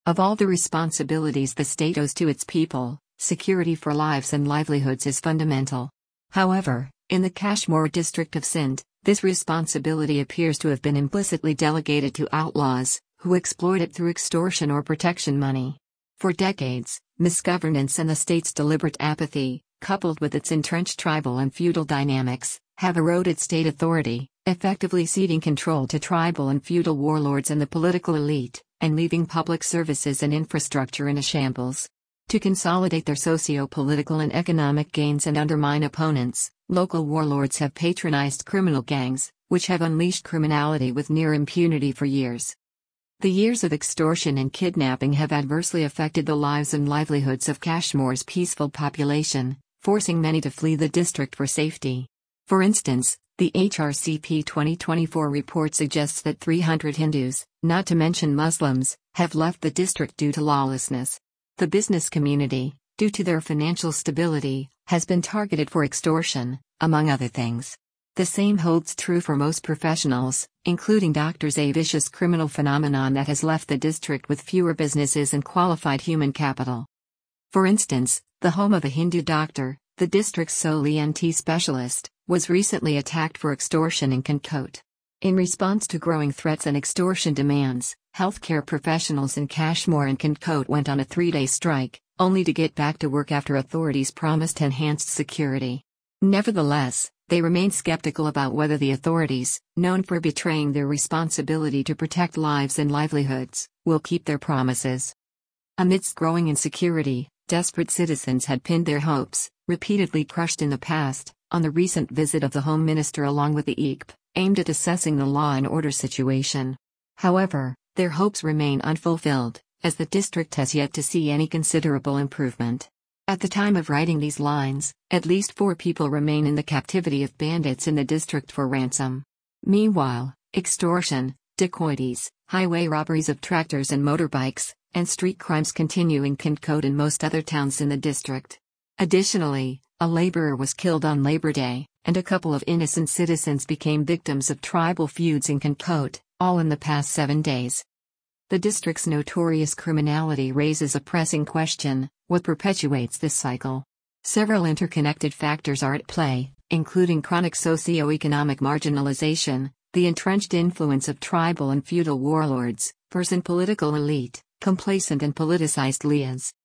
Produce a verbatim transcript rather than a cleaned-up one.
Of all the responsibilities the state owes to its people, security for lives and livelihoods is fundamental. However, in the Kashmir district of Sindh, this responsibility appears to have been implicitly delegated to outlaws, who exploit it through extortion or protection money. For decades, misgovernance and the state's deliberate apathy, coupled with its entrenched tribal and feudal dynamics, have eroded state authority, effectively ceding control to tribal and feudal warlords and the political elite, and leaving public services and infrastructure in a shambles. To consolidate their socio-political and economic gains and undermine opponents, local warlords have patronized criminal gangs, which have unleashed criminality with near impunity for years. The years of extortion and kidnapping have adversely affected the lives and livelihoods of Kashmir's peaceful population, forcing many to flee the district for safety. For instance, the H R C P twenty twenty-four report suggests that three hundred Hindus, not to mention Muslims, have left the district due to lawlessness. The business community, due to their financial stability, has been targeted for extortion, among other things. The same holds true for most professionals, including doctors, a vicious criminal phenomenon that has left the district with fewer businesses and qualified human capital. For instance, the home of a Hindu doctor, the district's sole E N T specialist, was recently attacked for extortion in Kankot. In response to growing threats and extortion demands, healthcare professionals in Kashmir and Kankot went on a three-day strike, only to get back to work after authorities promised enhanced security. Nevertheless, they remain skeptical about whether the authorities, known for betraying their responsibility to protect lives and livelihoods, will keep their promises. Amidst growing insecurity, desperate citizens had pinned their hopes, repeatedly crushed in the past, on the recent visit of the Home Minister along with the E C P, aimed at assessing the law and order situation. However, their hopes remain unfulfilled, as the district has yet to see any considerable improvement. At the time of writing these lines, at least four people remain in the captivity of bandits in the district for ransom. Meanwhile, extortion, dacoities, highway robberies of tractors and motorbikes, and street crimes continue in Kankot and most other towns in the district. Additionally, a laborer was killed on Labor Day, and a couple of innocent citizens became victims of tribal feuds in Kankot, all in the past seven days. The district's notorious criminality raises a pressing question: what perpetuates this cycle? Several interconnected factors are at play, including chronic socio-economic marginalization, the entrenched influence of tribal and feudal warlords, Persian political elite, complacent and politicized lias,